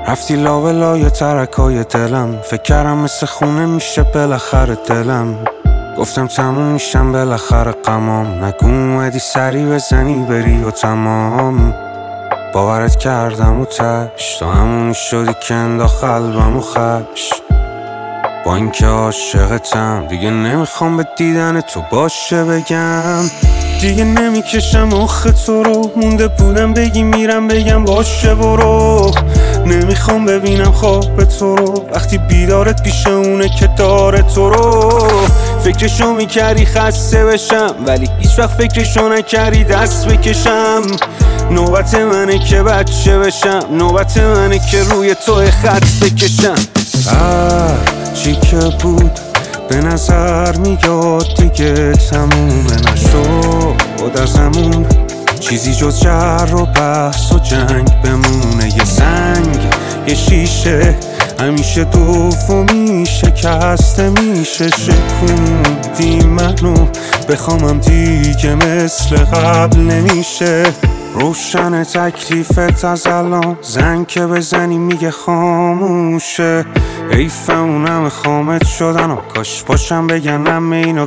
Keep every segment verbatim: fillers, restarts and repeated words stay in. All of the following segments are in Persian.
رفتی لاولای ترکای دلم، فکر کردم مثل خونه میشه بالاخره دلم. گفتم تموم میشم بالاخره غمام، نگو اومدی سری بزنی بری و تمام. باورت کردم و تش تا همونی شدی که انداخت قلبم و خش. با اینکه عاشقتم دیگه نمیخوام به دیدن تو باشه بگم. دیگه نمیکشم آخه تو رو، مونده بودم بگی میرم بگم باشه برو. نمیخوام ببینم خواب تو رو وقتی بیدارت پیش اونه که داره تو رو. فکرشو میکردی خسته بشم ولی هیچ وقت فکرشو نکردی دست بکشم. نوبت منه که بچه بشم، نوبت منه که روی تو خط بکشم. هر چی که بود به نظر میاد دیگه تمومه نشد ازمون. چیزی جز جر و بحث و جنگ بمونه. یه سنگ یه شیشه همیشه دومی شکسته میشه. شکوندی منو بخوامم دیگه مثل قبل نمیشه. روشن تکلیفت از الان، زنگ که بزنی میگه خاموشه. حیف اونم خامت شدن و کاش باشم بگن همه اینا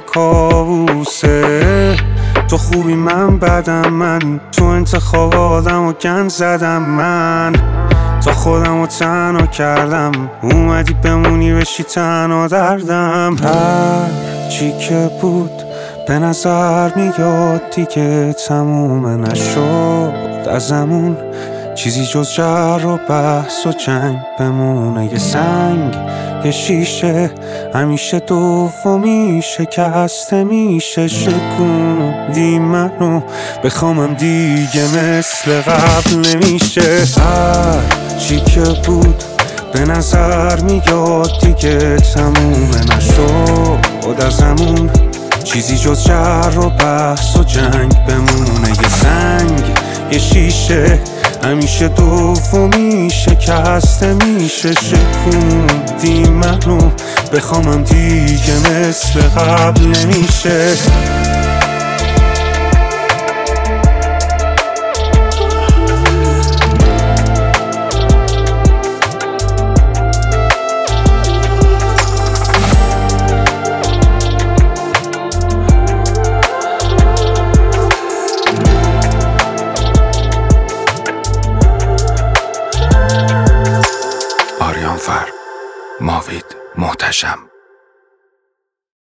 کابوسه. تو خوبی من بدم، من تو انتخاب آدم و گند زدم. من تا خودم رو تنها کردم، اومدی بمونی بشی تنها دردم. هر چی که بود به نظر میاد دیگه تمومه نشد ازمون. چیزی جز جر و بحث و جنگ بمونه. یه سنگ یه شیشه همیشه دومی شکسته میشه. شکوندی منو بخوامم دیگه مثل قبل نمیشه. هر چی که بود به نظر میاد دیگه تمومه نشد ازمون. چیزی جز جر و بحث و جنگ بمونه. یه سنگ یه شیشه همیشه دومی شکسته میشه. شکوندی منو بخوامم دیگه مثل قبل نمیشه. آریان فر، ماوید محتشم.